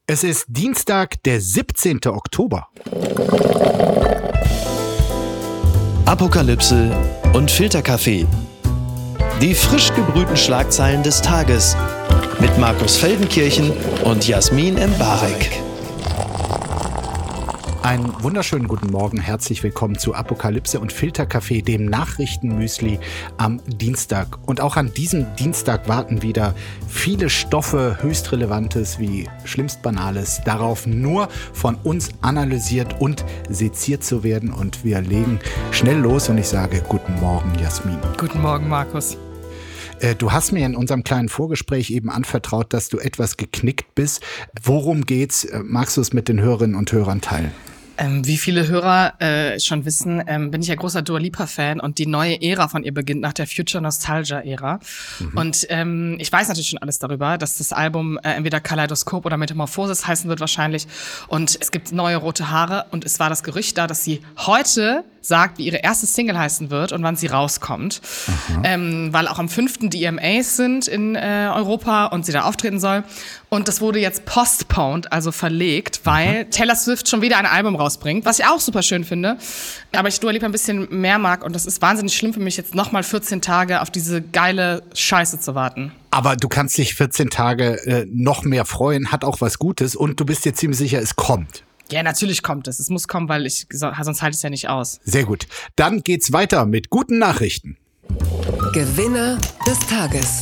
Es ist Dienstag, der 17. Oktober. Apokalypse und Filterkaffee. Die frisch gebrühten Schlagzeilen des Tages mit Markus Feldenkirchen und Jasmin Mbarek. Einen wunderschönen guten Morgen, herzlich willkommen zu Apokalypse und Filterkaffee, dem Nachrichtenmüsli am Dienstag. Und auch an diesem Dienstag warten wieder viele Stoffe, höchst Relevantes wie schlimmst Banales, darauf nur von uns analysiert und seziert zu werden. Und wir legen schnell los und ich sage guten Morgen, Jasmin. Guten Morgen, Markus. Du hast mir in unserem kleinen Vorgespräch eben anvertraut, dass du etwas geknickt bist. Worum geht's? Magst du es mit den Hörerinnen und Hörern teilen? Wie viele Hörer schon wissen, bin ich ja großer Dua Lipa-Fan und die neue Ära von ihr beginnt nach der Future Nostalgia-Ära. Und ich weiß natürlich schon alles darüber, dass das Album entweder Kaleidoskop oder Metamorphosis heißen wird wahrscheinlich. Und es gibt neue rote Haare und es war das Gerücht da, dass sie heute sagt, wie ihre erste Single heißen wird und wann sie rauskommt. Weil auch am 5. die EMAs sind in Europa und sie da auftreten soll. Und das wurde jetzt postponed, also verlegt, weil Taylor Swift schon wieder ein Album rausbringt, was ich auch super schön finde. Aber ich Dua Lipa ein bisschen mehr mag und das ist wahnsinnig schlimm für mich, jetzt nochmal 14 Tage auf diese geile Scheiße zu warten. Aber du kannst dich 14 Tage noch mehr freuen, hat auch was Gutes und du bist dir ziemlich sicher, es kommt. Ja, natürlich kommt es. Es muss kommen, weil sonst halte ich es ja nicht aus. Sehr gut. Dann geht's weiter mit guten Nachrichten. Gewinner des Tages.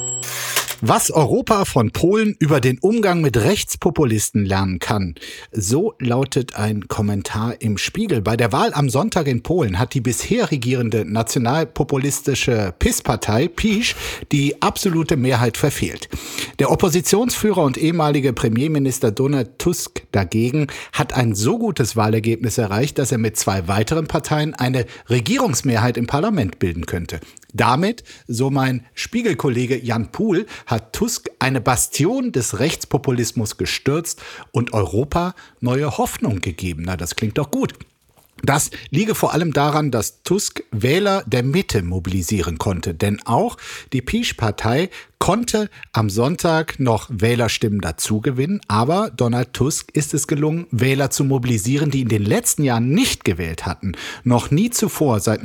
Was Europa von Polen über den Umgang mit Rechtspopulisten lernen kann. So lautet ein Kommentar im Spiegel. Bei der Wahl am Sonntag in Polen hat die bisher regierende nationalpopulistische PiS-Partei, PiS, die absolute Mehrheit verfehlt. Der Oppositionsführer und ehemalige Premierminister Donald Tusk dagegen hat ein so gutes Wahlergebnis erreicht, dass er mit 2 weiteren Parteien eine Regierungsmehrheit im Parlament bilden könnte. Damit, so mein Spiegelkollege Jan Pohl, hat Tusk eine Bastion des Rechtspopulismus gestürzt und Europa neue Hoffnung gegeben. Na, das klingt doch gut. Das liege vor allem daran, dass Tusk Wähler der Mitte mobilisieren konnte. Denn auch die PiS-Partei konnte am Sonntag noch Wählerstimmen dazugewinnen. Aber Donald Tusk ist es gelungen, Wähler zu mobilisieren, die in den letzten Jahren nicht gewählt hatten. Noch nie zuvor, seit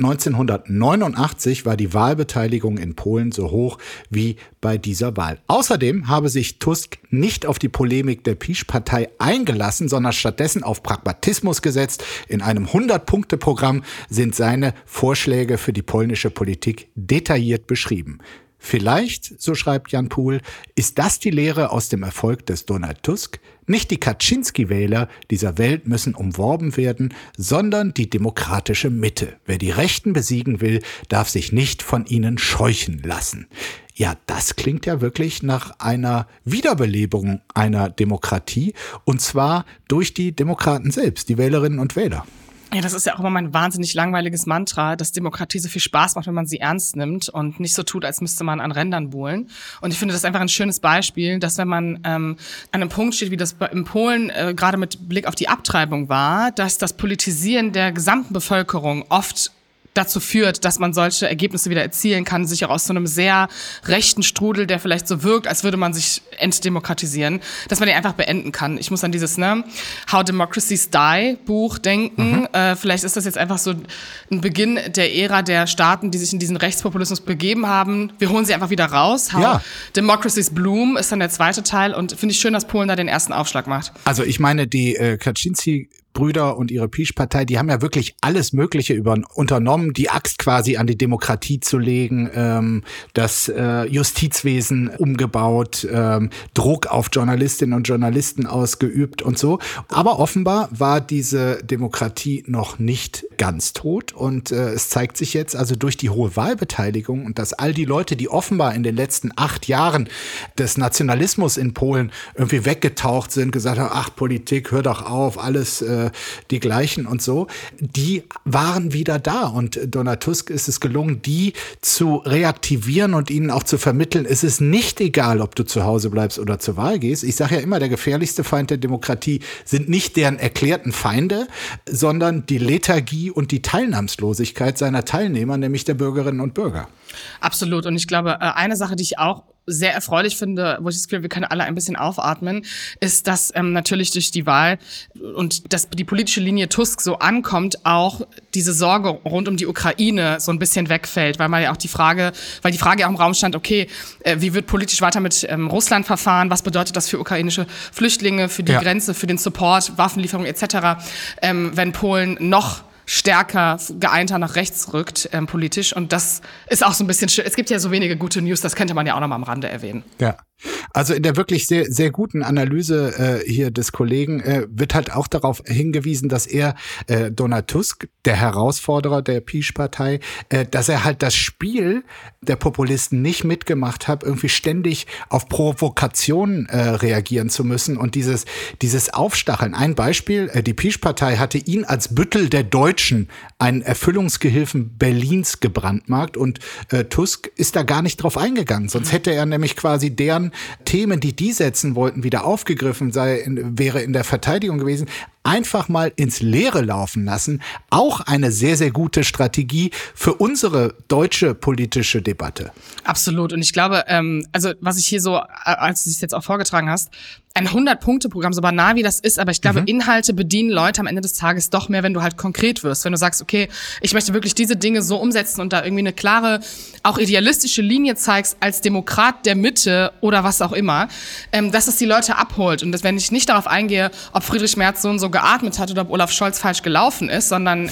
1989, war die Wahlbeteiligung in Polen so hoch wie bei dieser Wahl. Außerdem habe sich Tusk nicht auf die Polemik der PiS-Partei eingelassen, sondern stattdessen auf Pragmatismus gesetzt. In einem 100-Punkte-Programm sind seine Vorschläge für die polnische Politik detailliert beschrieben. Vielleicht, so schreibt Jan Pohl, ist das die Lehre aus dem Erfolg des Donald Tusk? Nicht die Kaczynski-Wähler dieser Welt müssen umworben werden, sondern die demokratische Mitte. Wer die Rechten besiegen will, darf sich nicht von ihnen scheuchen lassen. Ja, das klingt ja wirklich nach einer Wiederbelebung einer Demokratie, und zwar durch die Demokraten selbst, die Wählerinnen und Wähler. Ja, das ist ja auch immer mein wahnsinnig langweiliges Mantra, dass Demokratie so viel Spaß macht, wenn man sie ernst nimmt und nicht so tut, als müsste man an Rändern buhlen. Und ich finde das einfach ein schönes Beispiel, dass wenn man an einem Punkt steht, wie das in Polen gerade mit Blick auf die Abtreibung war, dass das Politisieren der gesamten Bevölkerung oft dazu führt, dass man solche Ergebnisse wieder erzielen kann, sich auch aus so einem sehr rechten Strudel, der vielleicht so wirkt, als würde man sich entdemokratisieren, dass man den einfach beenden kann. Ich muss an dieses How Democracies Die Buch denken. Vielleicht ist das jetzt einfach so ein Beginn der Ära der Staaten, die sich in diesen Rechtspopulismus begeben haben. Wir holen sie einfach wieder raus. How Democracies Bloom ist dann der zweite Teil und finde ich schön, dass Polen da den ersten Aufschlag macht. Also ich meine, die Kaczynski-Brüder und ihre PiS-Partei, die haben ja wirklich alles Mögliche unternommen, die Axt quasi an die Demokratie zu legen, das Justizwesen umgebaut, Druck auf Journalistinnen und Journalisten ausgeübt und so. Aber offenbar war diese Demokratie noch nicht ganz tot und es zeigt sich jetzt also durch die hohe Wahlbeteiligung und dass all die Leute, die offenbar in den letzten 8 Jahren des Nationalismus in Polen irgendwie weggetaucht sind, gesagt haben, ach Politik, hör doch auf, alles die gleichen und so, die waren wieder da und Donald Tusk ist es gelungen, die zu reaktivieren und ihnen auch zu vermitteln, es ist nicht egal, ob du zu Hause bleibst oder zur Wahl gehst. Ich sage ja immer, der gefährlichste Feind der Demokratie sind nicht deren erklärten Feinde, sondern die Lethargie und die Teilnahmslosigkeit seiner Teilnehmer, nämlich der Bürgerinnen und Bürger. Absolut. Und ich glaube, eine Sache, die ich auch sehr erfreulich finde, wo ich das Gefühl, wir können alle ein bisschen aufatmen, ist, dass natürlich durch die Wahl und dass die politische Linie Tusk so ankommt, auch diese Sorge rund um die Ukraine so ein bisschen wegfällt, weil die Frage auch im Raum stand, okay, wie wird politisch weiter mit Russland verfahren, was bedeutet das für ukrainische Flüchtlinge, für die Grenze, für den Support, Waffenlieferung etc., wenn Polen noch stärker geeinter nach rechts rückt, politisch. Und das ist auch so ein bisschen, es gibt ja so wenige gute News, das könnte man ja auch noch mal am Rande erwähnen. Ja. Also in der wirklich sehr, sehr guten Analyse hier des Kollegen wird halt auch darauf hingewiesen, dass Donald Tusk, der Herausforderer der PiS-Partei, dass er halt das Spiel der Populisten nicht mitgemacht hat, irgendwie ständig auf Provokationen reagieren zu müssen und dieses Aufstacheln. Ein Beispiel, die PiS-Partei hatte ihn als Büttel der Deutschen, einen Erfüllungsgehilfen Berlins, gebrandmarkt und Tusk ist da gar nicht drauf eingegangen. Sonst hätte er nämlich quasi deren Themen, die setzen wollten, wieder aufgegriffen, wäre in der Verteidigung gewesen. Einfach mal ins Leere laufen lassen. Auch eine sehr, sehr gute Strategie für unsere deutsche politische Debatte. Absolut. Und ich glaube, also was ich hier so, als du es jetzt auch vorgetragen hast, ein 100-Punkte-Programm, so banal wie das ist, aber ich glaube, Inhalte bedienen Leute am Ende des Tages doch mehr, wenn du halt konkret wirst. Wenn du sagst, okay, ich möchte wirklich diese Dinge so umsetzen und da irgendwie eine klare, auch idealistische Linie zeigst als Demokrat der Mitte oder was auch immer, dass es die Leute abholt. Und dass, wenn ich nicht darauf eingehe, ob Friedrich Merz so und so geatmet hat oder ob Olaf Scholz falsch gelaufen ist, sondern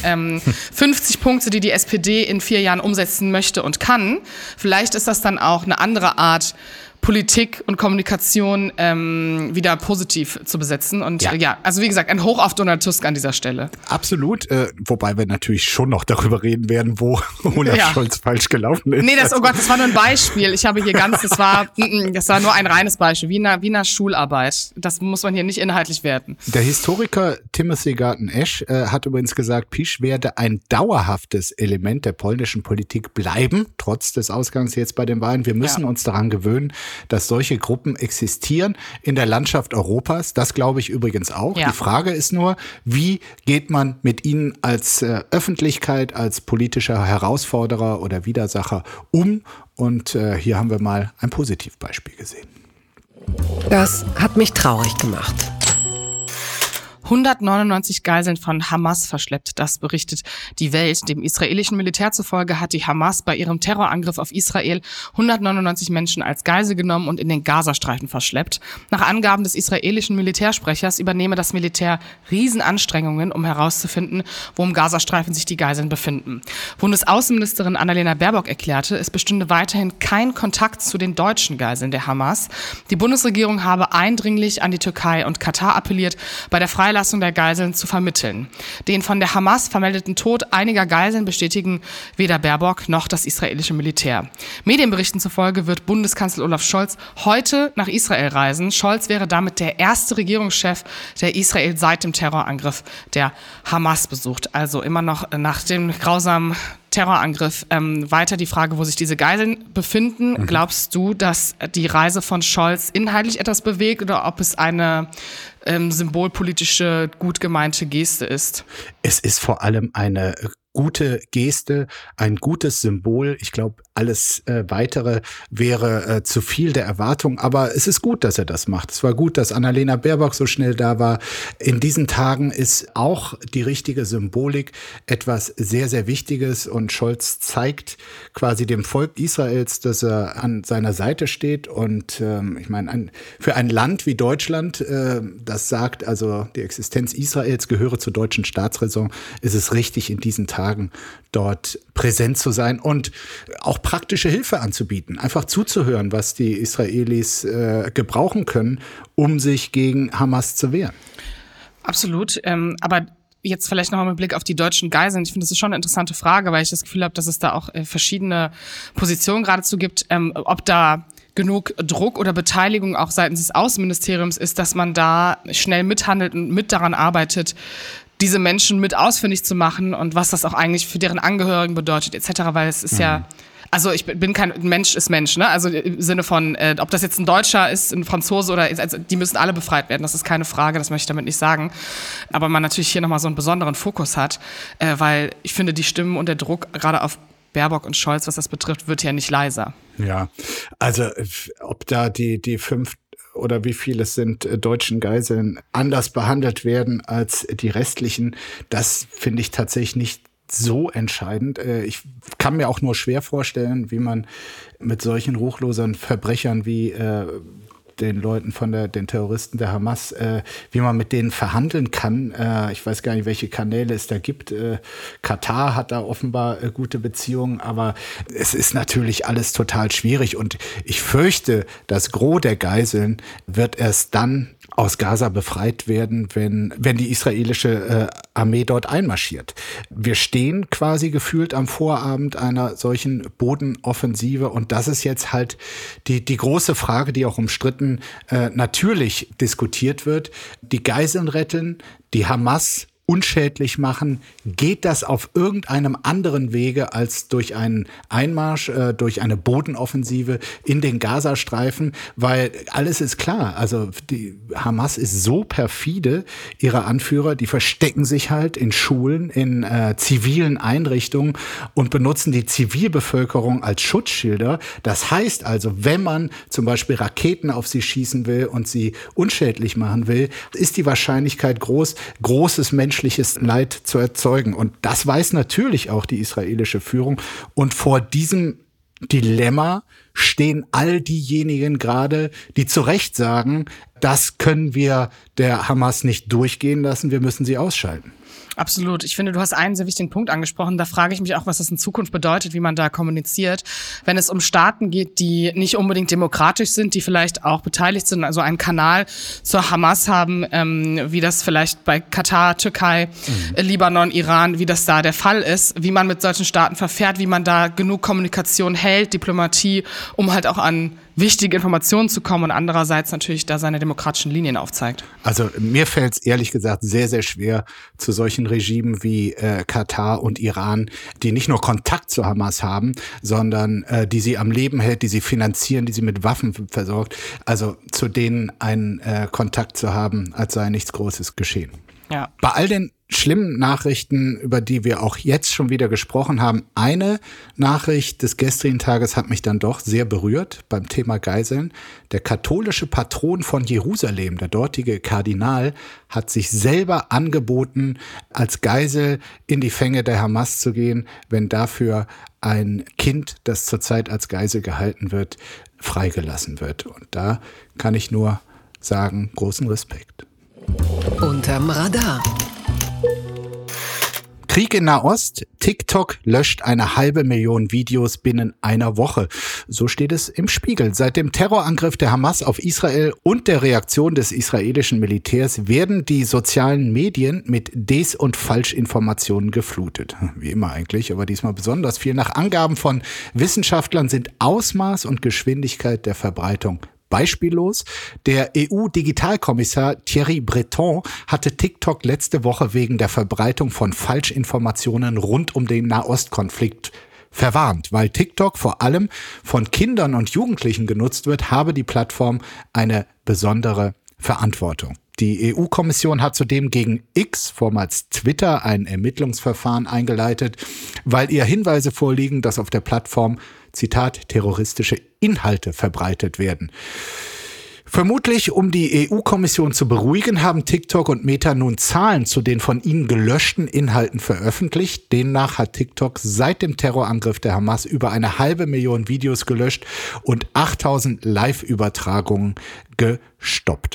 50 Punkte, die die SPD in 4 Jahren umsetzen möchte und kann, vielleicht ist das dann auch eine andere Art, Politik und Kommunikation wieder positiv zu besetzen. Und also wie gesagt, ein Hoch auf Donald Tusk an dieser Stelle. Absolut, wobei wir natürlich schon noch darüber reden werden, wo Olaf Scholz falsch gelaufen ist. Nee, das war nur ein Beispiel. Ich habe hier das war nur ein reines Beispiel, wie in einer Schularbeit. Das muss man hier nicht inhaltlich werten. Der Historiker Timothy Garton-Ash hat übrigens gesagt, PiS werde ein dauerhaftes Element der polnischen Politik bleiben, trotz des Ausgangs jetzt bei den Wahlen. Wir müssen uns daran gewöhnen, dass solche Gruppen existieren in der Landschaft Europas. Das glaube ich übrigens auch. Ja. Die Frage ist nur, wie geht man mit ihnen als Öffentlichkeit, als politischer Herausforderer oder Widersacher um? Und hier haben wir mal ein Positivbeispiel gesehen. Das hat mich traurig gemacht. 199 Geiseln von Hamas verschleppt, das berichtet die Welt. Dem israelischen Militär zufolge hat die Hamas bei ihrem Terrorangriff auf Israel 199 Menschen als Geisel genommen und in den Gazastreifen verschleppt. Nach Angaben des israelischen Militärsprechers übernehme das Militär Riesenanstrengungen, um herauszufinden, wo im Gazastreifen sich die Geiseln befinden. Bundesaußenministerin Annalena Baerbock erklärte, es bestünde weiterhin kein Kontakt zu den deutschen Geiseln der Hamas. Die Bundesregierung habe eindringlich an die Türkei und Katar appelliert, bei der Freilassung der Geiseln zu vermitteln. Den von der Hamas vermeldeten Tod einiger Geiseln bestätigen weder Baerbock noch das israelische Militär. Medienberichten zufolge wird Bundeskanzler Olaf Scholz heute nach Israel reisen. Scholz wäre damit der erste Regierungschef, der Israel seit dem Terrorangriff der Hamas besucht. Also immer noch nach dem grausamen Terrorangriff. Weiter die Frage, wo sich diese Geiseln befinden. Glaubst du, dass die Reise von Scholz inhaltlich etwas bewegt oder ob es eine symbolpolitische, gut gemeinte Geste ist? Es ist vor allem eine gute Geste, ein gutes Symbol. Ich glaube, alles Weitere wäre zu viel der Erwartung. Aber es ist gut, dass er das macht. Es war gut, dass Annalena Baerbock so schnell da war. In diesen Tagen ist auch die richtige Symbolik etwas sehr, sehr Wichtiges. Und Scholz zeigt quasi dem Volk Israels, dass er an seiner Seite steht. Und ich meine, für ein Land wie Deutschland, das sagt, also die Existenz Israels gehöre zur deutschen Staatsräson, ist es richtig, in diesen Tagen dort präsent zu sein und auch praktische Hilfe anzubieten, einfach zuzuhören, was die Israelis gebrauchen können, um sich gegen Hamas zu wehren. Absolut, aber jetzt vielleicht noch mit Blick auf die deutschen Geiseln. Ich finde, das ist schon eine interessante Frage, weil ich das Gefühl habe, dass es da auch verschiedene Positionen geradezu gibt, ob da genug Druck oder Beteiligung auch seitens des Außenministeriums ist, dass man da schnell mithandelt und mit daran arbeitet, diese Menschen mit ausfindig zu machen und was das auch eigentlich für deren Angehörigen bedeutet etc., weil es ist ja, also ich bin kein Mensch ist Mensch, ne? Also im Sinne von, ob das jetzt ein Deutscher ist, ein Franzose oder also die müssen alle befreit werden, das ist keine Frage, das möchte ich damit nicht sagen. Aber man natürlich hier nochmal so einen besonderen Fokus hat, weil ich finde, die Stimmen und der Druck gerade auf Baerbock und Scholz, was das betrifft, wird ja nicht leiser. Ja, also ob da die 5 oder wie viele es sind, deutschen Geiseln anders behandelt werden als die restlichen, das finde ich tatsächlich nicht so entscheidend. Ich kann mir auch nur schwer vorstellen, wie man mit solchen ruchlosen Verbrechern wie den Leuten den Terroristen der Hamas, wie man mit denen verhandeln kann. Ich weiß gar nicht, welche Kanäle es da gibt. Katar hat da offenbar gute Beziehungen, aber es ist natürlich alles total schwierig und ich fürchte, das Gros der Geiseln wird erst dann aus Gaza befreit werden, wenn die israelische Armee dort einmarschiert. Wir stehen quasi gefühlt am Vorabend einer solchen Bodenoffensive und das ist jetzt halt die große Frage, die auch umstritten natürlich diskutiert wird. Die Geiseln retten, die Hamas unschädlich machen, geht das auf irgendeinem anderen Wege als durch einen Einmarsch, durch eine Bodenoffensive in den Gazastreifen, weil alles ist klar, also die Hamas ist so perfide, ihre Anführer, die verstecken sich halt in Schulen, in zivilen Einrichtungen und benutzen die Zivilbevölkerung als Schutzschilder. Das heißt also, wenn man zum Beispiel Raketen auf sie schießen will und sie unschädlich machen will, ist die Wahrscheinlichkeit groß, großes menschliches Leid zu erzeugen. Und das weiß natürlich auch die israelische Führung. Und vor diesem Dilemma stehen all diejenigen gerade, die zu Recht sagen, das können wir der Hamas nicht durchgehen lassen, wir müssen sie ausschalten. Absolut. Ich finde, du hast einen sehr wichtigen Punkt angesprochen. Da frage ich mich auch, was das in Zukunft bedeutet, wie man da kommuniziert. Wenn es um Staaten geht, die nicht unbedingt demokratisch sind, die vielleicht auch beteiligt sind, also einen Kanal zur Hamas haben, wie das vielleicht bei Katar, Türkei, Libanon, Iran, wie das da der Fall ist, wie man mit solchen Staaten verfährt, wie man da genug Kommunikation hält, Diplomatie, um halt auch an wichtige Informationen zu kommen und andererseits natürlich da seine demokratischen Linien aufzeigt. Also mir fällt es ehrlich gesagt sehr, sehr schwer, zu solchen Regimen wie Katar und Iran, die nicht nur Kontakt zu Hamas haben, sondern die sie am Leben hält, die sie finanzieren, die sie mit Waffen versorgt, also zu denen einen Kontakt zu haben, als sei nichts Großes geschehen. Ja. Bei all den schlimmen Nachrichten, über die wir auch jetzt schon wieder gesprochen haben, eine Nachricht des gestrigen Tages hat mich dann doch sehr berührt beim Thema Geiseln. Der katholische Patron von Jerusalem, der dortige Kardinal, hat sich selber angeboten, als Geisel in die Fänge der Hamas zu gehen, wenn dafür ein Kind, das zurzeit als Geisel gehalten wird, freigelassen wird. Und da kann ich nur sagen, großen Respekt. Unterm Radar. Krieg in Nahost. TikTok löscht 500.000 Videos binnen einer Woche. So steht es im Spiegel. Seit dem Terrorangriff der Hamas auf Israel und der Reaktion des israelischen Militärs werden die sozialen Medien mit Des- und Falschinformationen geflutet. Wie immer eigentlich, aber diesmal besonders viel. Nach Angaben von Wissenschaftlern sind Ausmaß und Geschwindigkeit der Verbreitung beispiellos. Der EU-Digitalkommissar Thierry Breton hatte TikTok letzte Woche wegen der Verbreitung von Falschinformationen rund um den Nahostkonflikt verwarnt. Weil TikTok vor allem von Kindern und Jugendlichen genutzt wird, habe die Plattform eine besondere Verantwortung. Die EU-Kommission hat zudem gegen X, vormals Twitter, ein Ermittlungsverfahren eingeleitet, weil ihr Hinweise vorliegen, dass auf der Plattform, Zitat, terroristische Inhalte verbreitet werden. Vermutlich, um die EU-Kommission zu beruhigen, haben TikTok und Meta nun Zahlen zu den von ihnen gelöschten Inhalten veröffentlicht. Demnach hat TikTok seit dem Terrorangriff der Hamas über 500.000 Videos gelöscht und 8.000 Live-Übertragungen gestoppt.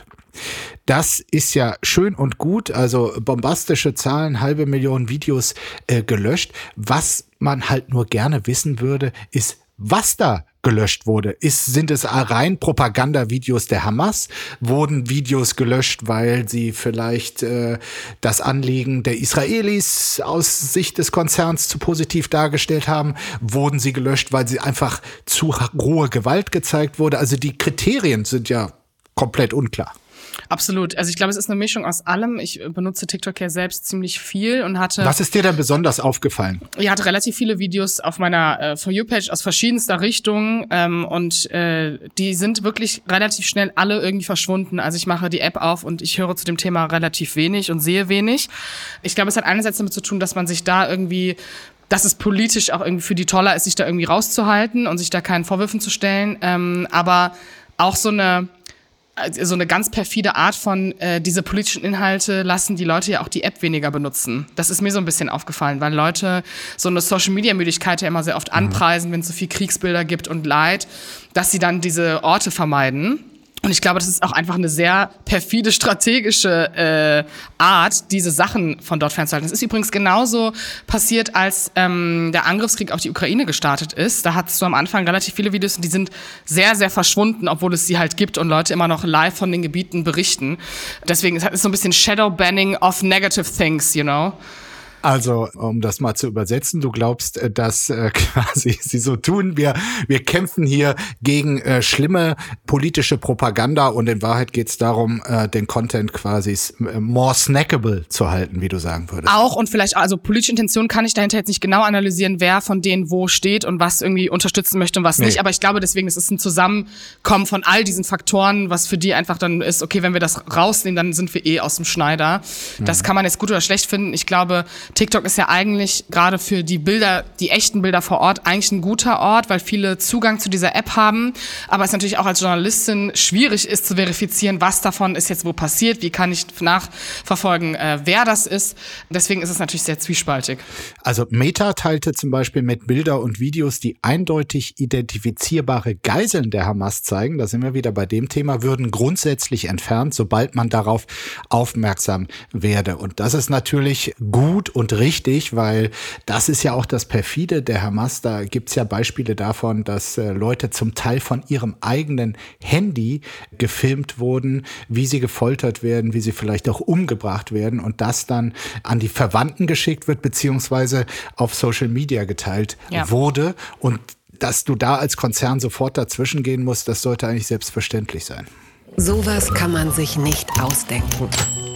Das ist ja schön und gut, also bombastische Zahlen, 500.000 Videos gelöscht. Was man halt nur gerne wissen würde, ist, was da gelöscht wurde. Sind es rein Propagandavideos der Hamas? Wurden Videos gelöscht, weil sie vielleicht das Anliegen der Israelis aus Sicht des Konzerns zu positiv dargestellt haben? Wurden sie gelöscht, weil sie einfach zu rohe Gewalt gezeigt wurde? Also die Kriterien sind ja komplett unklar. Absolut. Also ich glaube, es ist eine Mischung aus allem. Ich benutze TikTok ja selbst ziemlich viel und hatte... Was ist dir denn besonders aufgefallen? Ich hatte relativ viele Videos auf meiner For You-Page aus verschiedenster Richtungen und die sind wirklich relativ schnell alle irgendwie verschwunden. Also ich mache die App auf und ich höre zu dem Thema relativ wenig und sehe wenig. Ich glaube, es hat einerseits damit zu tun, dass man sich da irgendwie dass es politisch auch irgendwie für die toller ist, sich da irgendwie rauszuhalten und sich da keinen Vorwürfen zu stellen. Aber auch so eine ganz perfide Art von, diese politischen Inhalte lassen die Leute ja auch die App weniger benutzen. Das ist mir so ein bisschen aufgefallen, weil Leute so eine Social-Media-Müdigkeit ja immer sehr oft anpreisen, wenn es so viel Kriegsbilder gibt und Leid, dass sie dann diese Orte vermeiden. Und ich glaube, das ist auch einfach eine sehr perfide strategische Art, diese Sachen von dort fernzuhalten. Es ist übrigens genauso passiert, als der Angriffskrieg auf die Ukraine gestartet ist. Da hattest du am Anfang relativ viele Videos und die sind sehr, sehr verschwunden, obwohl es sie halt gibt und Leute immer noch live von den Gebieten berichten. Deswegen ist es so ein bisschen Shadow-Banning of negative things, you know? Also, um das mal zu übersetzen, du glaubst, dass quasi sie so tun, wir kämpfen hier gegen schlimme politische Propaganda und in Wahrheit geht es darum, den Content quasi more snackable zu halten, wie du sagen würdest. Auch und vielleicht, also politische Intention kann ich dahinter jetzt nicht genau analysieren, wer von denen wo steht und was irgendwie unterstützen möchte und was nicht, aber ich glaube deswegen, es ist ein Zusammenkommen von all diesen Faktoren, was für die einfach dann ist, okay, wenn wir das rausnehmen, dann sind wir aus dem Schneider. Das kann man jetzt gut oder schlecht finden. Ich glaube, TikTok ist ja eigentlich gerade für die Bilder, die echten Bilder vor Ort, eigentlich ein guter Ort, weil viele Zugang zu dieser App haben. Aber es natürlich auch als Journalistin schwierig ist zu verifizieren, was davon ist jetzt wo passiert, wie kann ich nachverfolgen, wer das ist. Deswegen ist es natürlich sehr zwiespaltig. Also Meta teilte zum Beispiel mit Bilder und Videos, die eindeutig identifizierbare Geiseln der Hamas zeigen, da sind wir wieder bei dem Thema, würden grundsätzlich entfernt, sobald man darauf aufmerksam werde. Und das ist natürlich gut und richtig, weil das ist ja auch das Perfide der Hamas. Da gibt's ja Beispiele davon, dass Leute zum Teil von ihrem eigenen Handy gefilmt wurden, wie sie gefoltert werden, wie sie vielleicht auch umgebracht werden und das dann an die Verwandten geschickt wird, beziehungsweise auf Social Media geteilt wurde. Und dass du da als Konzern sofort dazwischen gehen musst, das sollte eigentlich selbstverständlich sein. Sowas kann man sich nicht ausdenken.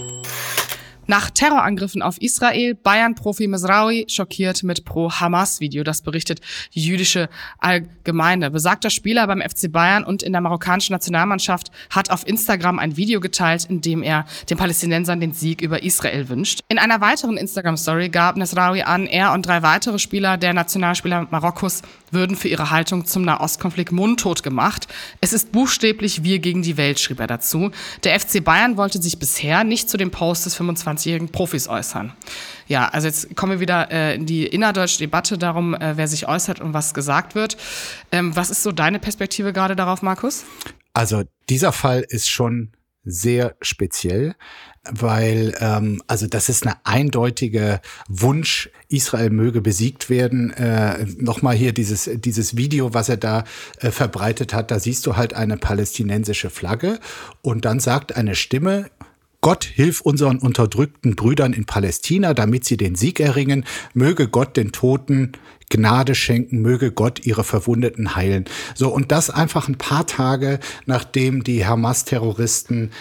Nach Terrorangriffen auf Israel, Bayern-Profi Mesraoui schockiert mit Pro-Hamas-Video. Das berichtet die jüdische Allgemeine. Besagter Spieler beim FC Bayern und in der marokkanischen Nationalmannschaft hat auf Instagram ein Video geteilt, in dem er den Palästinensern den Sieg über Israel wünscht. In einer weiteren Instagram-Story gab Mesraoui an, er und 3 weitere Spieler der Nationalspieler Marokkos würden für ihre Haltung zum Nahostkonflikt mundtot gemacht. Es ist buchstäblich wir gegen die Welt, schrieb er dazu. Der FC Bayern wollte sich bisher nicht zu dem Post des 25-jährigen Profis äußern. Ja, also jetzt kommen wir wieder in die innerdeutsche Debatte darum, wer sich äußert und was gesagt wird. Was ist so deine Perspektive gerade darauf, Markus? Also dieser Fall ist schon sehr speziell, weil also das ist eine eindeutige Wunsch, Israel möge besiegt werden. Nochmal hier dieses Video, was er da verbreitet hat, da siehst du halt eine palästinensische Flagge und dann sagt eine Stimme: Gott, hilf unseren unterdrückten Brüdern in Palästina, damit sie den Sieg erringen. Möge Gott den Toten Gnade schenken, möge Gott ihre Verwundeten heilen. So, und das einfach ein paar Tage, nachdem die Hamas-Terroristen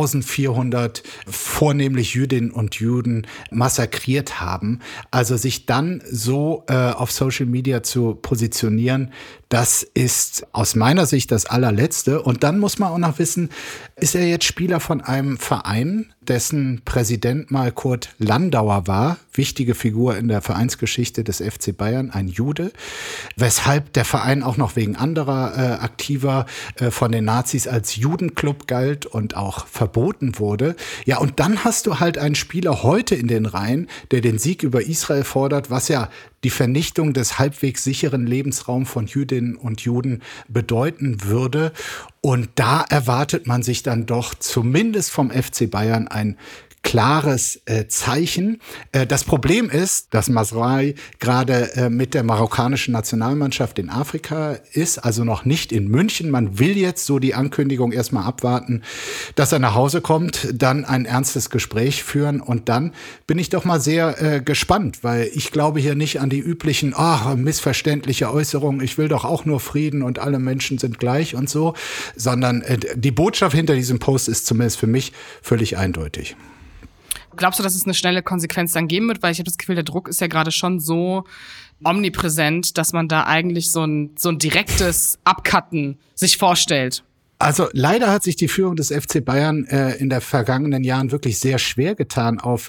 1400 vornehmlich Jüdinnen und Juden massakriert haben. Also sich dann so auf Social Media zu positionieren, das ist aus meiner Sicht das allerletzte. Und dann muss man auch noch wissen, ist er jetzt Spieler von einem Verein, dessen Präsident mal Kurt Landauer war, wichtige Figur in der Vereinsgeschichte des FC Bayern, ein Jude, weshalb der Verein auch noch wegen anderer Aktiver von den Nazis als Judenclub galt und auch verboten wurde. Ja, und dann hast du halt einen Spieler heute in den Reihen, der den Sieg über Israel fordert, was ja die Vernichtung des halbwegs sicheren Lebensraums von Jüdinnen und Juden bedeuten würde. Und da erwartet man sich dann doch zumindest vom FC Bayern ein klares Zeichen. Das Problem ist, dass Mesraoui gerade mit der marokkanischen Nationalmannschaft in Afrika ist, also noch nicht in München. Man will jetzt so die Ankündigung erstmal abwarten, dass er nach Hause kommt, dann ein ernstes Gespräch führen und dann bin ich doch mal sehr gespannt, weil ich glaube hier nicht an die üblichen missverständliche Äußerungen, ich will doch auch nur Frieden und alle Menschen sind gleich und so, sondern die Botschaft hinter diesem Post ist zumindest für mich völlig eindeutig. Glaubst du, dass es eine schnelle Konsequenz dann geben wird? Weil ich habe das Gefühl, der Druck ist ja gerade schon so omnipräsent, dass man da eigentlich so ein direktes Abcutten sich vorstellt. Also leider hat sich die Führung des FC Bayern in den vergangenen Jahren wirklich sehr schwer getan, auf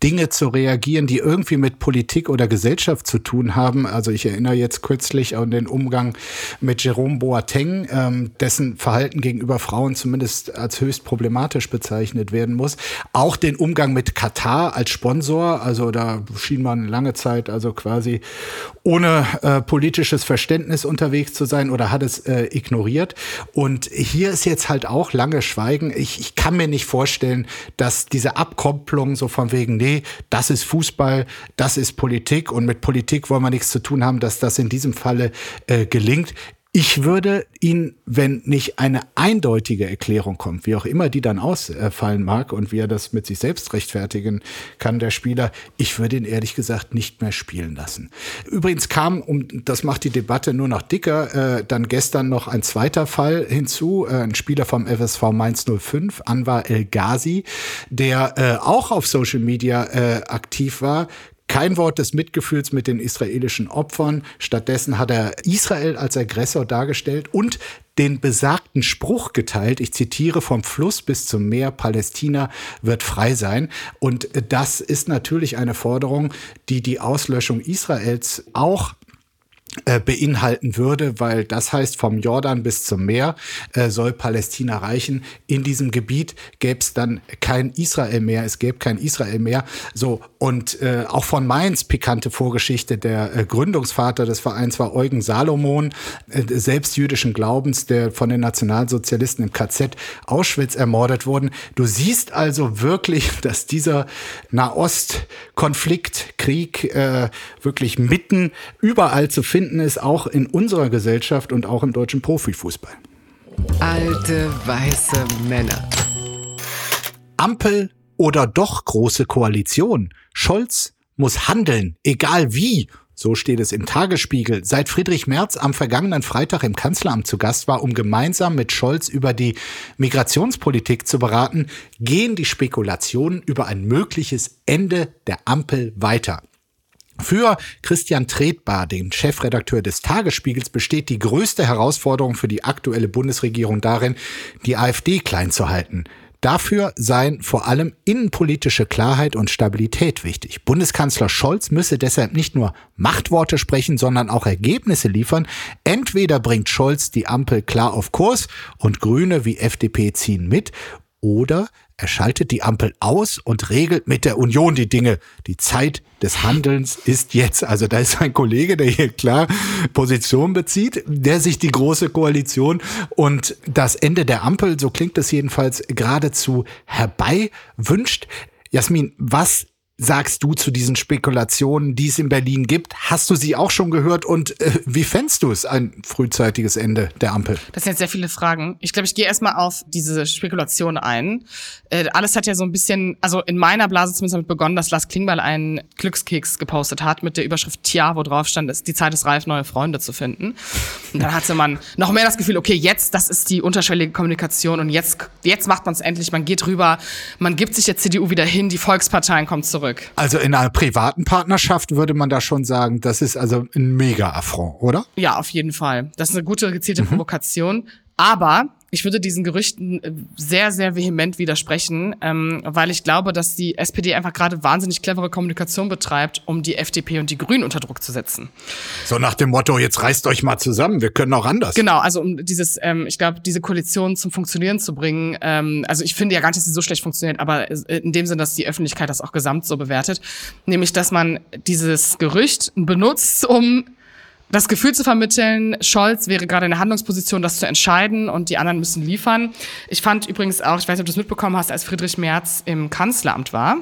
Dinge zu reagieren, die irgendwie mit Politik oder Gesellschaft zu tun haben. Also ich erinnere jetzt kürzlich an den Umgang mit Jerome Boateng, dessen Verhalten gegenüber Frauen zumindest als höchst problematisch bezeichnet werden muss. Auch den Umgang mit Katar als Sponsor, also da schien man lange Zeit also quasi ohne politisches Verständnis unterwegs zu sein oder hat es ignoriert. Und hier ist jetzt halt auch lange Schweigen. Ich kann mir nicht vorstellen, dass diese Abkopplung so von wegen, nee, das ist Fußball, das ist Politik und mit Politik wollen wir nichts zu tun haben, dass das in diesem Falle gelingt. Ich würde ihn, wenn nicht eine eindeutige Erklärung kommt, wie auch immer die dann ausfallen mag und wie er das mit sich selbst rechtfertigen kann, der Spieler, ich würde ihn ehrlich gesagt nicht mehr spielen lassen. Übrigens kam, und das macht die Debatte nur noch dicker, dann gestern noch ein zweiter Fall hinzu, ein Spieler vom FSV Mainz 05, Anwar El Ghazi, der auch auf Social Media aktiv war. Kein Wort des Mitgefühls mit den israelischen Opfern. Stattdessen hat er Israel als Aggressor dargestellt und den besagten Spruch geteilt, ich zitiere, vom Fluss bis zum Meer, Palästina wird frei sein. Und das ist natürlich eine Forderung, die die Auslöschung Israels auch beinhalten würde, weil das heißt, vom Jordan bis zum Meer soll Palästina reichen. In diesem Gebiet gäbe es dann kein Israel mehr. Es gäbe kein Israel mehr. So, und auch von Mainz pikante Vorgeschichte. Der Gründungsvater des Vereins war Eugen Salomon, selbst jüdischen Glaubens, der von den Nationalsozialisten im KZ Auschwitz ermordet wurden. Du siehst also wirklich, dass dieser Nahost-Konflikt, Krieg wirklich mitten überall zu finden ist, auch in unserer Gesellschaft und auch im deutschen Profifußball. Alte, weiße Männer. Ampel oder doch große Koalition? Scholz muss handeln, egal wie. So steht es im Tagesspiegel. Seit Friedrich Merz am vergangenen Freitag im Kanzleramt zu Gast war, um gemeinsam mit Scholz über die Migrationspolitik zu beraten, gehen die Spekulationen über ein mögliches Ende der Ampel weiter. Für Christian Tretbar, den Chefredakteur des Tagesspiegels, besteht die größte Herausforderung für die aktuelle Bundesregierung darin, die AfD klein zu halten. Dafür seien vor allem innenpolitische Klarheit und Stabilität wichtig. Bundeskanzler Scholz müsse deshalb nicht nur Machtworte sprechen, sondern auch Ergebnisse liefern. Entweder bringt Scholz die Ampel klar auf Kurs und Grüne wie FDP ziehen mit, oder er schaltet die Ampel aus und regelt mit der Union die Dinge. Die Zeit des Handelns ist jetzt. Also da ist ein Kollege, der hier klar Position bezieht, der sich die große Koalition und das Ende der Ampel, so klingt es jedenfalls, geradezu herbei wünscht. Jasmin, was sagst du zu diesen Spekulationen, die es in Berlin gibt? Hast du sie auch schon gehört und wie fändest du es, ein frühzeitiges Ende der Ampel? Das sind jetzt sehr viele Fragen. Ich glaube, ich gehe erstmal auf diese Spekulation ein. Alles hat ja so ein bisschen, also in meiner Blase zumindest damit begonnen, dass Lars Klingbeil einen Glückskeks gepostet hat mit der Überschrift Tja, wo drauf stand, die Zeit ist reif, neue Freunde zu finden. Und dann hatte man noch mehr das Gefühl, okay, jetzt, das ist die unterschwellige Kommunikation und jetzt macht man es endlich, man geht rüber, man gibt sich der CDU wieder hin, die Volksparteien kommen zurück. Also in einer privaten Partnerschaft würde man da schon sagen, das ist also ein Mega-Affront, oder? Ja, auf jeden Fall. Das ist eine gute, gezielte Provokation. Aber ich würde diesen Gerüchten sehr, sehr vehement widersprechen, weil ich glaube, dass die SPD einfach gerade wahnsinnig clevere Kommunikation betreibt, um die FDP und die Grünen unter Druck zu setzen. So nach dem Motto, jetzt reißt euch mal zusammen, wir können auch anders. Genau, also um dieses, ich glaube, diese Koalition zum Funktionieren zu bringen, also ich finde ja gar nicht, dass sie so schlecht funktioniert, aber in dem Sinn, dass die Öffentlichkeit das auch gesamt so bewertet, nämlich, dass man dieses Gerücht benutzt, um das Gefühl zu vermitteln, Scholz wäre gerade in der Handlungsposition, das zu entscheiden und die anderen müssen liefern. Ich fand übrigens auch, ich weiß nicht, ob du es mitbekommen hast, als Friedrich Merz im Kanzleramt war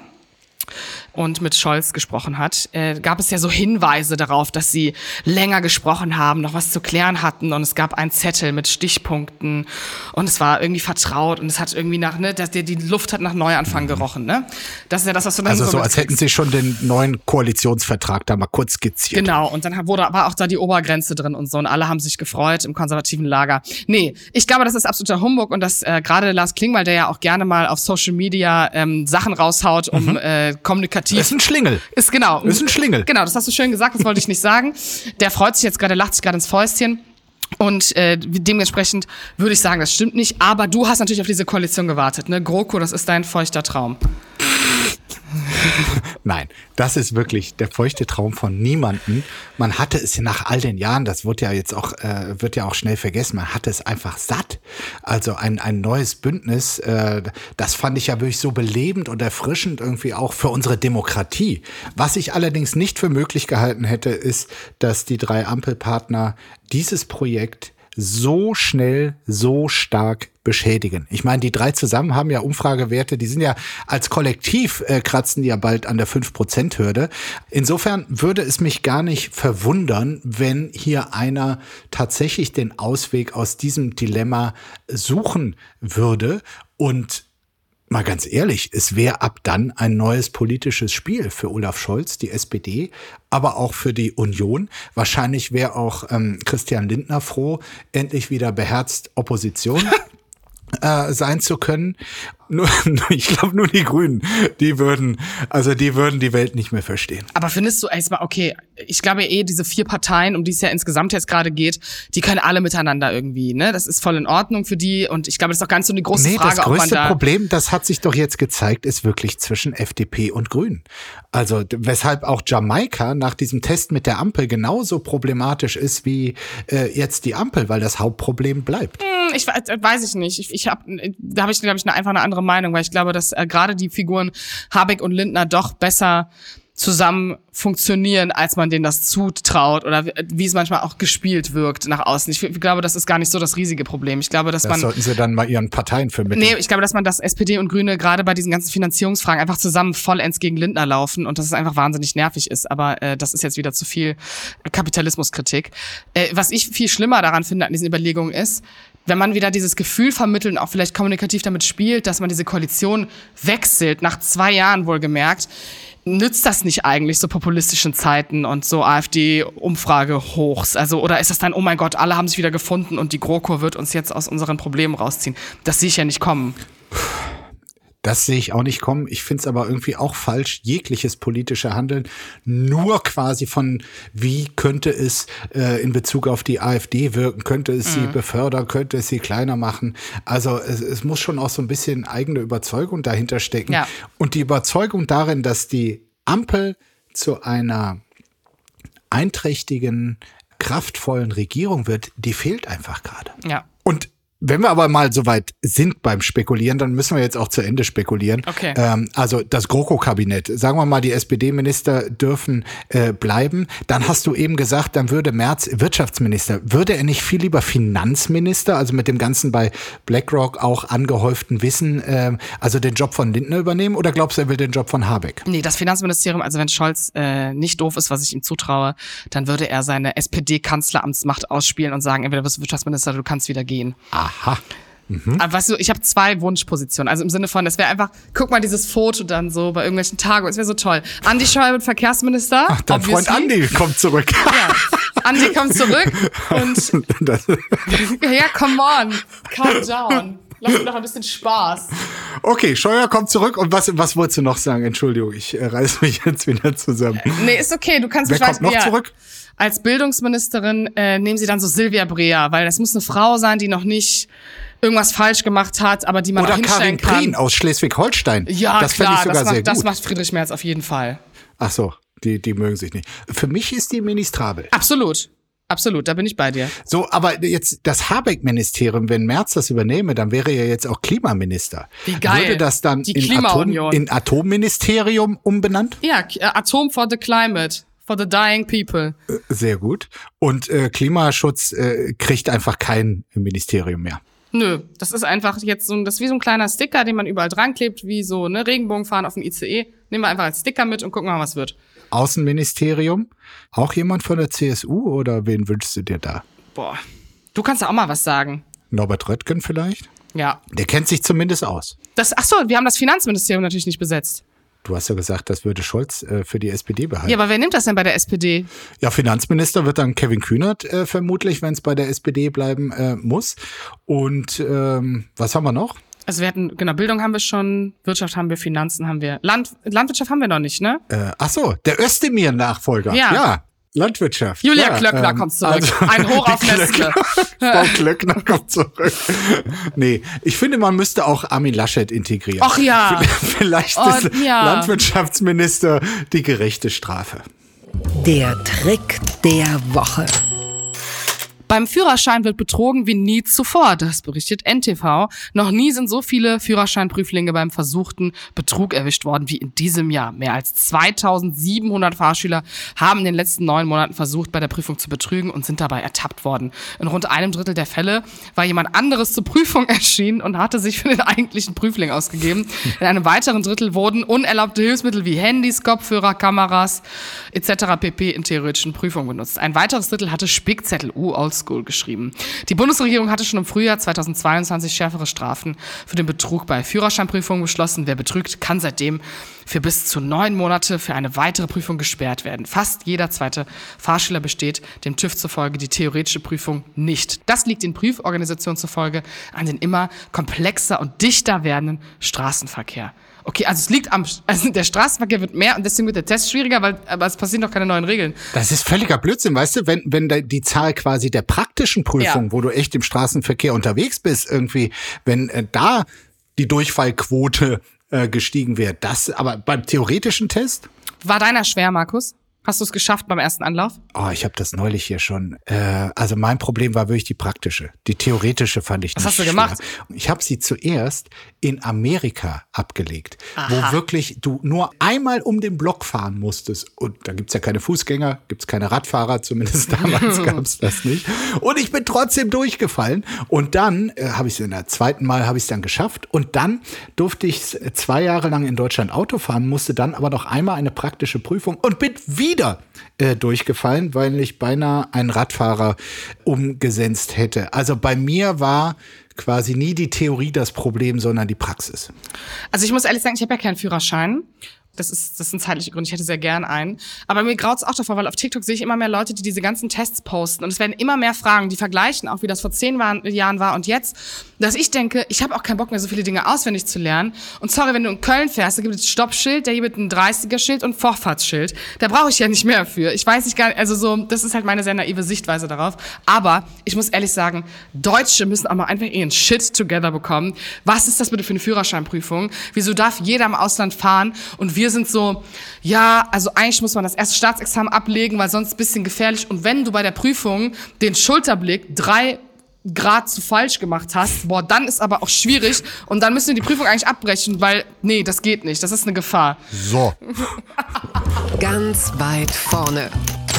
und mit Scholz gesprochen hat, gab es ja so Hinweise darauf, dass sie länger gesprochen haben, noch was zu klären hatten und es gab einen Zettel mit Stichpunkten und es war irgendwie vertraut und es hat irgendwie nach, ne, die Luft hat nach Neuanfang gerochen, ne? Das ist ja das, was du dann also so als hätten sie schon den neuen Koalitionsvertrag da mal kurz skizziert. Genau, und dann war auch da die Obergrenze drin und so und alle haben sich gefreut im konservativen Lager. Nee, ich glaube, das ist absoluter Humbug und dass gerade Lars Klingbeil, der ja auch gerne mal auf Social Media Sachen raushaut, um kommunikativ. Das ist ein Schlingel. Ist genau. Das ist ein Schlingel. Genau, das hast du schön gesagt, das wollte ich nicht sagen. Der freut sich jetzt gerade, lacht sich gerade ins Fäustchen. Und dementsprechend würde ich sagen, das stimmt nicht. Aber du hast natürlich auf diese Koalition gewartet, ne? GroKo, das ist dein feuchter Traum. Nein, das ist wirklich der feuchte Traum von niemandem. Man hatte es nach all den Jahren, das wird ja auch schnell vergessen, man hatte es einfach satt. Also ein neues Bündnis, das fand ich ja wirklich so belebend und erfrischend irgendwie auch für unsere Demokratie. Was ich allerdings nicht für möglich gehalten hätte, ist, dass die 3 Ampelpartner dieses Projekt so schnell, so stark beschädigen. Ich meine, die 3 zusammen haben ja Umfragewerte, die sind ja als Kollektiv kratzen die ja bald an der 5%-Hürde. Insofern würde es mich gar nicht verwundern, wenn hier einer tatsächlich den Ausweg aus diesem Dilemma suchen würde. Und mal ganz ehrlich, es wäre ab dann ein neues politisches Spiel für Olaf Scholz, die SPD, aber auch für die Union. Wahrscheinlich wäre auch Christian Lindner froh, endlich wieder beherzt Opposition sein zu können. Ich glaube, nur die Grünen, die würden die Welt nicht mehr verstehen. Aber findest du erstmal, okay, ich glaube diese 4 Parteien, um die es ja insgesamt jetzt gerade geht, die können alle miteinander irgendwie, ne? Das ist voll in Ordnung für die und ich glaube, das ist doch ganz so eine große Frage, das größte ob man da... Problem, das hat sich doch jetzt gezeigt, ist wirklich zwischen FDP und Grünen. Also weshalb auch Jamaika nach diesem Test mit der Ampel genauso problematisch ist wie jetzt die Ampel, weil das Hauptproblem bleibt. Ich weiß ich nicht. Da habe ich, glaube ich, einfach eine andere Meinung, weil ich glaube, dass gerade die Figuren Habeck und Lindner doch besser zusammen funktionieren, als man denen das zutraut oder wie es manchmal auch gespielt wirkt nach außen. Ich glaube, das ist gar nicht so das riesige Problem. Ich glaube, dass das sollten sie dann mal ihren Parteien vermitteln. Nee, ich glaube, dass man das SPD und Grüne gerade bei diesen ganzen Finanzierungsfragen einfach zusammen vollends gegen Lindner laufen und dass es einfach wahnsinnig nervig ist. Aber das ist jetzt wieder zu viel Kapitalismuskritik. Was ich viel schlimmer daran finde an diesen Überlegungen ist, wenn man wieder dieses Gefühl vermittelt und auch vielleicht kommunikativ damit spielt, dass man diese Koalition wechselt, nach 2 Jahren wohlgemerkt, nützt das nicht eigentlich so populistischen Zeiten und so AfD-Umfrage-Hochs? Also, oder ist das dann, oh mein Gott, alle haben sich wieder gefunden und die GroKo wird uns jetzt aus unseren Problemen rausziehen? Das sehe ich ja nicht kommen. Das sehe ich auch nicht kommen. Ich finde es aber irgendwie auch falsch, jegliches politische Handeln nur quasi von, wie könnte es in Bezug auf die AfD wirken, könnte es sie befördern, könnte es sie kleiner machen. Also es muss schon auch so ein bisschen eigene Überzeugung dahinter stecken. Ja. Und die Überzeugung darin, dass die Ampel zu einer einträchtigen, kraftvollen Regierung wird, die fehlt einfach gerade. Ja. Und wenn wir aber mal soweit sind beim Spekulieren, dann müssen wir jetzt auch zu Ende spekulieren. Okay. Also das GroKo-Kabinett, sagen wir mal, die SPD-Minister dürfen bleiben. Dann hast du eben gesagt, dann würde Merz Wirtschaftsminister. Würde er nicht viel lieber Finanzminister, also mit dem ganzen bei BlackRock auch angehäuften Wissen, also den Job von Lindner übernehmen? Oder glaubst du, er will den Job von Habeck? Nee, das Finanzministerium, also wenn Scholz nicht doof ist, was ich ihm zutraue, dann würde er seine SPD-Kanzleramtsmacht ausspielen und sagen, entweder wirst du Wirtschaftsminister, du kannst wieder gehen. Aha. Aber weißt du, ich habe 2 Wunschpositionen. Also im Sinne von, das wäre einfach, guck mal dieses Foto dann so bei irgendwelchen Tagungen, es wäre so toll. Andi Scheuer wird Verkehrsminister. Ach, dein Freund Andi kommt zurück. Ja, Andi kommt zurück und ja, come on, calm down. Lass mir doch ein bisschen Spaß. Okay, Scheuer kommt zurück. Und was wolltest du noch sagen? Entschuldigung, ich reiß mich jetzt wieder zusammen. Nee, ist okay, du kannst... Wer kommt noch zurück? Als Bildungsministerin nehmen sie dann so Silvia Brea, weil das muss eine Frau sein, die noch nicht irgendwas falsch gemacht hat, aber die man auch hinstellen kann. Oder Karin Prien aus Schleswig-Holstein. Ja, das klar, ich sogar sehr gut. Das macht Friedrich Merz auf jeden Fall. Ach so, die mögen sich nicht. Für mich ist die ministrabel. Absolut. Absolut, da bin ich bei dir. So, aber jetzt das Habeck-Ministerium, wenn Merz das übernehme, dann wäre er jetzt auch Klimaminister. Wie geil. Würde das dann in Atomministerium umbenannt? Ja, Atom for the Climate. For the dying people. Sehr gut. Und Klimaschutz kriegt einfach kein Ministerium mehr. Nö, das ist einfach jetzt das ist wie so ein kleiner Sticker, den man überall dran klebt, wie so Regenbogenfahren auf dem ICE. Nehmen wir einfach als Sticker mit und gucken mal, was wird. Außenministerium? Auch jemand von der CSU oder wen wünschst du dir da? Boah, du kannst ja auch mal was sagen. Norbert Röttgen vielleicht? Ja. Der kennt sich zumindest aus. Achso, wir haben das Finanzministerium natürlich nicht besetzt. Du hast ja gesagt, das würde Scholz für die SPD behalten. Ja, aber wer nimmt das denn bei der SPD? Ja, Finanzminister wird dann Kevin Kühnert vermutlich, wenn es bei der SPD bleiben muss. Und was haben wir noch? Also wir hatten, genau, Bildung haben wir schon, Wirtschaft haben wir, Finanzen haben wir. Landwirtschaft haben wir noch nicht, ne? Ach so, der Özdemir-Nachfolger. Ja. Landwirtschaft. Julia Klöckner kommt zurück. Also, ein Hoch auf Nestle. Frau Klöckner kommt zurück. Nee, ich finde, man müsste auch Armin Laschet integrieren. Ach ja. Vielleicht ist Landwirtschaftsminister die gerechte Strafe. Der Trick der Woche. Beim Führerschein wird betrogen wie nie zuvor, das berichtet NTV. Noch nie sind so viele Führerscheinprüflinge beim versuchten Betrug erwischt worden wie in diesem Jahr. Mehr als 2700 Fahrschüler haben in den letzten 9 Monaten versucht, bei der Prüfung zu betrügen und sind dabei ertappt worden. In rund einem Drittel der Fälle war jemand anderes zur Prüfung erschienen und hatte sich für den eigentlichen Prüfling ausgegeben. In einem weiteren Drittel wurden unerlaubte Hilfsmittel wie Handys, Kopfhörer, Kameras etc. pp. in theoretischen Prüfungen benutzt. Ein weiteres Drittel hatte Spickzettel, oldschool geschrieben. Die Bundesregierung hatte schon im Frühjahr 2022 schärfere Strafen für den Betrug bei Führerscheinprüfungen beschlossen. Wer betrügt, kann seitdem für bis zu 9 Monate für eine weitere Prüfung gesperrt werden. Fast jeder zweite Fahrschüler besteht dem TÜV zufolge die theoretische Prüfung nicht. Das liegt den Prüforganisationen zufolge an den immer komplexer und dichter werdenden Straßenverkehr. Okay, also es liegt der Straßenverkehr wird mehr und deswegen wird der Test schwieriger, aber es passieren doch keine neuen Regeln. Das ist völliger Blödsinn, weißt du, wenn die Zahl quasi der praktischen Prüfung, wo du echt im Straßenverkehr unterwegs bist, irgendwie, wenn da die Durchfallquote gestiegen wäre, aber beim theoretischen Test? War deiner schwer, Markus? Hast du es geschafft beim ersten Anlauf? Oh, ich habe das neulich hier schon. Also mein Problem war wirklich die praktische. Die theoretische fand ich nicht schwer. Was hast du gemacht? Ich habe sie zuerst in Amerika abgelegt, wo wirklich du nur einmal um den Block fahren musstest. Und da gibt's ja keine Fußgänger, gibt's keine Radfahrer, zumindest damals gab's das nicht. Und ich bin trotzdem durchgefallen. Und dann habe ich es in der zweiten Mal habe ich es dann geschafft. Und dann durfte ich 2 Jahre lang in Deutschland Auto fahren, musste dann aber noch einmal eine praktische Prüfung und bin wieder durchgefallen, weil ich beinahe einen Radfahrer umgesetzt hätte. Also bei mir war quasi nie die Theorie das Problem, sondern die Praxis. Also ich muss ehrlich sagen, ich habe ja keinen Führerschein. Das sind zeitliche Gründe, ich hätte sehr gern einen. Aber mir graut's auch davor, weil auf TikTok sehe ich immer mehr Leute, die diese ganzen Tests posten. Und es werden immer mehr Fragen, die vergleichen auch, wie das vor 10 Jahren war und jetzt. Dass ich denke, ich habe auch keinen Bock mehr, so viele Dinge auswendig zu lernen. Und sorry, wenn du in Köln fährst, da gibt es Stoppschild, da gibt es ein 30er-Schild und Vorfahrtsschild. Da brauche ich ja nicht mehr für. Ich weiß nicht gar nicht, also so, das ist halt meine sehr naive Sichtweise darauf. Aber ich muss ehrlich sagen, Deutsche müssen auch mal einfach ihren Shit together bekommen. Was ist das bitte für eine Führerscheinprüfung? Wieso darf jeder im Ausland fahren und wir sind so, ja, also eigentlich muss man das erste Staatsexamen ablegen, weil sonst ein bisschen gefährlich. Und wenn du bei der Prüfung den Schulterblick 3 Grad zu falsch gemacht hast, boah, dann ist aber auch schwierig und dann müssen wir die Prüfung eigentlich abbrechen, weil, nee, das geht nicht, das ist eine Gefahr. So. Ganz weit vorne.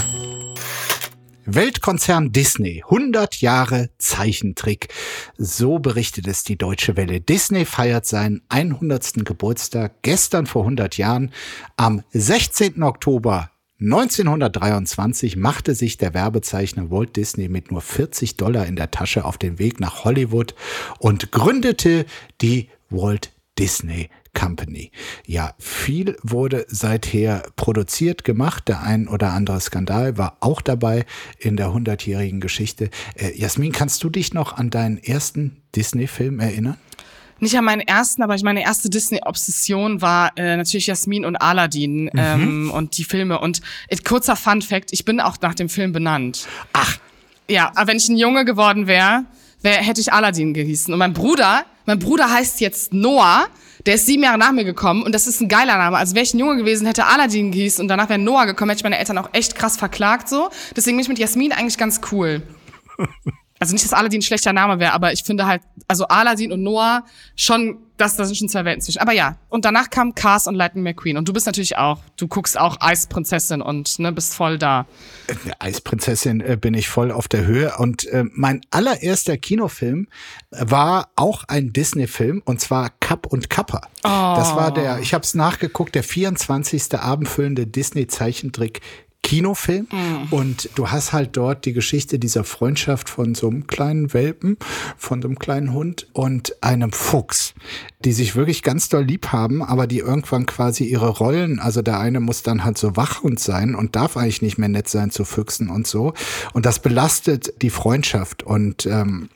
Weltkonzern Disney, 100 Jahre Zeichentrick. So berichtet es die Deutsche Welle. Disney feiert seinen 100. Geburtstag gestern vor 100 Jahren. Am 16. Oktober 1923 machte sich der Werbezeichner Walt Disney mit nur $40 in der Tasche auf den Weg nach Hollywood und gründete die Walt Disney Company. Ja, viel wurde seither produziert, gemacht. Der ein oder andere Skandal war auch dabei in der 100-jährigen Geschichte. Jasmin, kannst du dich noch an deinen ersten Disney-Film erinnern? Nicht an meinen ersten, aber meine erste Disney-Obsession war natürlich Jasmin und Aladdin und die Filme. Und kurzer Fun-Fact, ich bin auch nach dem Film benannt. Ach. Ja, aber wenn ich ein Junge geworden wäre, hätte ich Aladdin gehießen. Und mein Bruder heißt jetzt Noah. Der ist 7 Jahre nach mir gekommen und das ist ein geiler Name. Also wäre ich ein Junge gewesen, hätte Aladdin gehießen und danach wäre Noah gekommen, hätte ich meine Eltern auch echt krass verklagt so. Deswegen bin ich mit Jasmin eigentlich ganz cool. Also nicht, dass Aladdin ein schlechter Name wäre, aber ich finde halt, also Aladdin und Noah schon, das sind schon 2 Welten zwischen. Aber ja, und danach kam Cars und Lightning McQueen. Und du bist natürlich auch, du guckst auch Eisprinzessin und bist voll da. Eisprinzessin bin ich voll auf der Höhe. Und mein allererster Kinofilm war auch ein Disney-Film, und zwar Kapp und Kappa. Oh. Das war ich habe es nachgeguckt, der 24. abendfüllende Disney-Zeichentrick Kinofilm und du hast halt dort die Geschichte dieser Freundschaft von so einem kleinen Welpen, von so einem kleinen Hund und einem Fuchs, die sich wirklich ganz doll lieb haben, aber die irgendwann quasi ihre Rollen, also der eine muss dann halt so Wachhund sein und darf eigentlich nicht mehr nett sein zu Füchsen und so und das belastet die Freundschaft und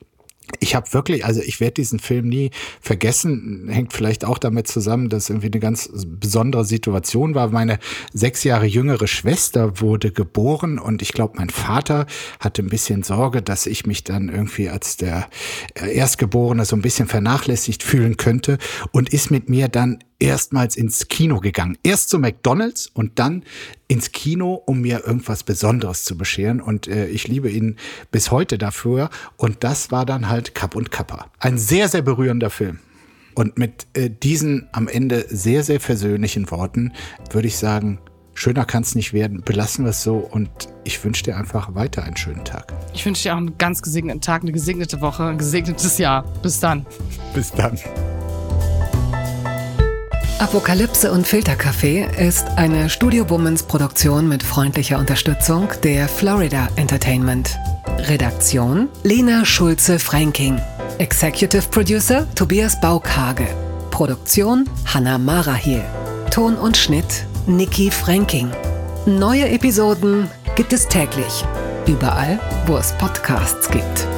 Ich habe wirklich, also ich werde diesen Film nie vergessen, hängt vielleicht auch damit zusammen, dass irgendwie eine ganz besondere Situation war. Meine 6 Jahre jüngere Schwester wurde geboren und ich glaube, mein Vater hatte ein bisschen Sorge, dass ich mich dann irgendwie als der Erstgeborene so ein bisschen vernachlässigt fühlen könnte und ist mit mir dann erstmals ins Kino gegangen. Erst zu McDonald's und dann ins Kino, um mir irgendwas Besonderes zu bescheren. Und ich liebe ihn bis heute dafür. Und das war dann halt Kapp und Kappa. Ein sehr, sehr berührender Film. Und mit diesen am Ende sehr, sehr versöhnlichen Worten würde ich sagen, schöner kann es nicht werden. Belassen wir es so und ich wünsche dir einfach weiter einen schönen Tag. Ich wünsche dir auch einen ganz gesegneten Tag, eine gesegnete Woche, ein gesegnetes Jahr. Bis dann. Bis dann. Apokalypse und Filterkaffee ist eine Studio Womans Produktion mit freundlicher Unterstützung der Florida Entertainment. Redaktion Lena Schulze-Fränking. Executive Producer Tobias Baukage. Produktion Hanna Marahiel. Ton und Schnitt Niki Fränking. Neue Episoden gibt es täglich. Überall, wo es Podcasts gibt.